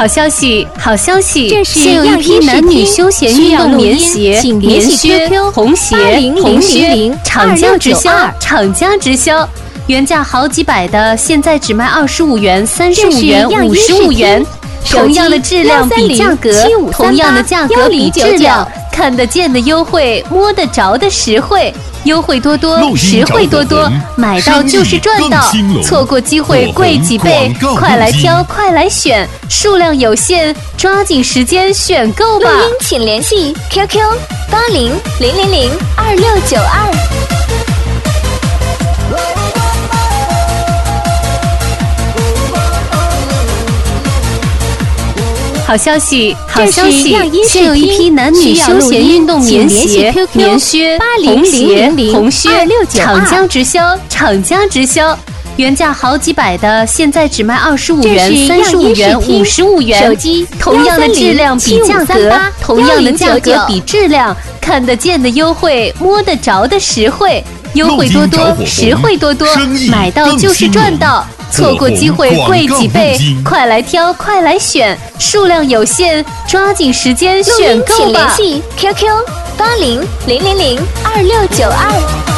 好消息，好消息！ 这是现有一批男女休闲运动棉鞋、棉靴、红鞋、红靴，厂家直销，厂家直销。原价好几百的，现在只卖25元、35元、55元。同样的质量比价格，同样的价格比质量，看得见的优惠，摸得着的实惠。优惠多多，实惠多多，买到就是赚到，错过机会贵几倍，快来挑，快来选，数量有限，抓紧时间选购吧。 录音请联系 QQ8000002692。 好消息，好消息！现有一批男女休闲运动棉鞋、棉靴、红鞋、红靴，厂家直销，厂家直销。原价好几百的，现在只卖25元、35元、55元。 手机同样的质量比价格，同样的价格比质量，看得见的优惠，摸得着的实惠。优惠多多，实惠多多，买到就是赚到。错过机会贵几倍，快来挑，快来选，数量有限，抓紧时间选购吧。 请联系 QQ8000002692。